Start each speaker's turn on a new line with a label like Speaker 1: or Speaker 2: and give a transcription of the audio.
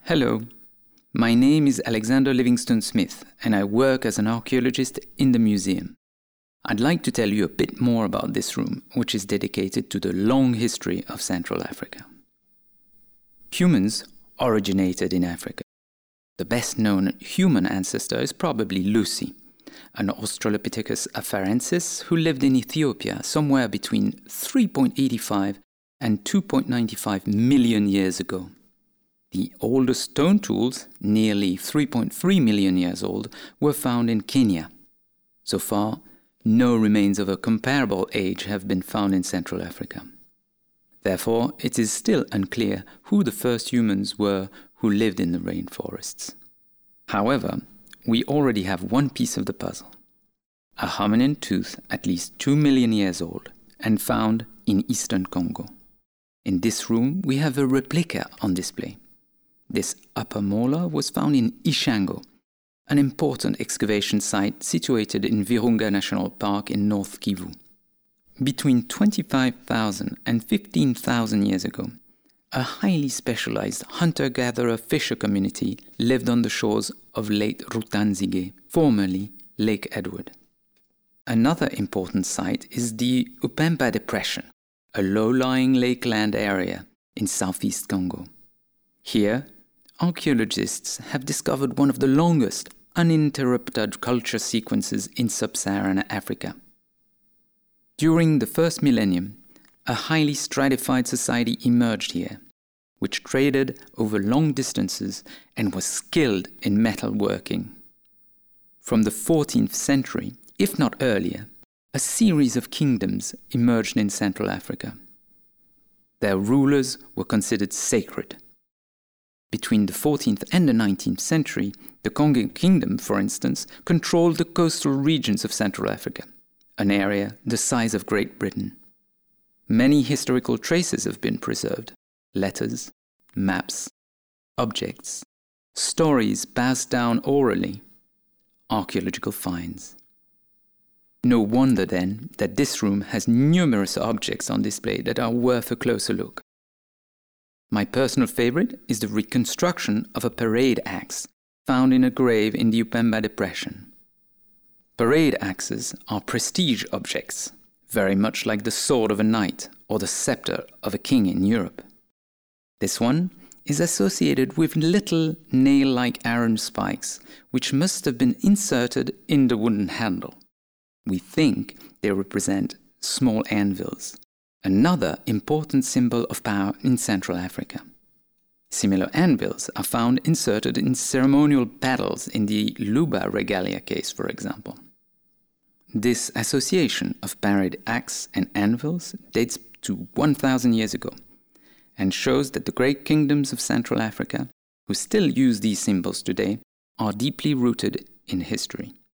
Speaker 1: Hello, my name is Alexander Livingston Smith and I work as an archaeologist in the museum. I'd like to tell you a bit more about this room, which is dedicated to the long history of Central Africa. Humans originated in Africa. The best known human ancestor is probably Lucy, an Australopithecus afarensis who lived in Ethiopia somewhere between 3.85 and 2.95 million years ago. The oldest stone tools, nearly 3.3 million years old, were found in Kenya. So far, no remains of a comparable age have been found in Central Africa. Therefore, it is still unclear who the first humans were who lived in the rainforests. However, we already have one piece of the puzzle: a hominin tooth at least 2 million years old and found in eastern Congo. In this room, we have a replica on display. This upper molar was found in Ishango, an important excavation site situated in Virunga National Park in North Kivu. Between 25,000 and 15,000 years ago, a highly specialized hunter-gatherer-fisher community lived on the shores of Lake Rutanzige, formerly Lake Edward. Another important site is the Upemba Depression, a low-lying lakeland area in southeast Congo. Here, archaeologists have discovered one of the longest uninterrupted culture sequences in sub-Saharan Africa. During the first millennium, a highly stratified society emerged here, which traded over long distances and was skilled in metalworking. From the 14th century, if not earlier, a series of kingdoms emerged in Central Africa. Their rulers were considered sacred. Between the 14th and the 19th century, the Kongo Kingdom, for instance, controlled the coastal regions of Central Africa, an area the size of Great Britain. Many historical traces have been preserved: letters, maps, objects, stories passed down orally, archaeological finds. No wonder then that this room has numerous objects on display that are worth a closer look. My personal favorite is the reconstruction of a parade axe found in a grave in the Upemba Depression. Parade axes are prestige objects, very much like the sword of a knight or the scepter of a king in Europe. This one is associated with little nail-like iron spikes, which must have been inserted in the wooden handle. We think they represent small anvils, another important symbol of power in Central Africa. Similar anvils are found inserted in ceremonial paddles in the Luba regalia case, for example. This association of parade axe and anvils dates to 1,000 years ago and shows that the great kingdoms of Central Africa, who still use these symbols today, are deeply rooted in history.